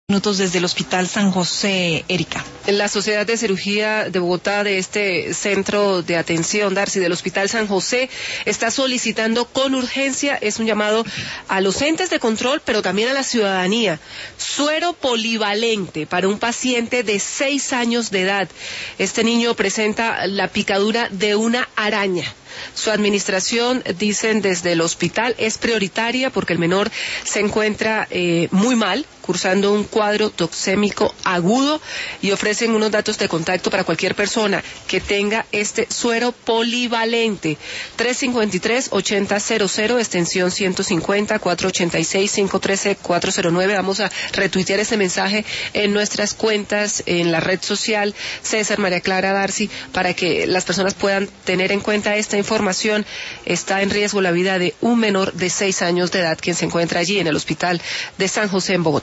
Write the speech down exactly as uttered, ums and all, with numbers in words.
Minutos desde el Hospital San José, Erika. La Sociedad de Cirugía de Bogotá, de este centro de atención, Darcy, del Hospital San José, está solicitando con urgencia, es un llamado a los entes de control, pero también a la ciudadanía, suero polivalente para un paciente de seis años de edad. Este niño presenta la picadura de una araña. Su administración, dicen desde el hospital, es prioritaria porque el menor se encuentra eh, muy mal, cursando un cuadro toxémico agudo, y ofrecen unos datos de contacto para cualquier persona que tenga este suero polivalente. tres cinco tres, ocho cero cero, extensión ciento cincuenta, cuatro ocho seis, cinco uno tres, cuatro cero nueve. Vamos a retuitear este mensaje en nuestras cuentas, en la red social César María Clara Darcy, para que las personas puedan tener en cuenta esta información. Está en riesgo la vida de un menor de seis años de edad quien se encuentra allí en el Hospital de San José en Bogotá.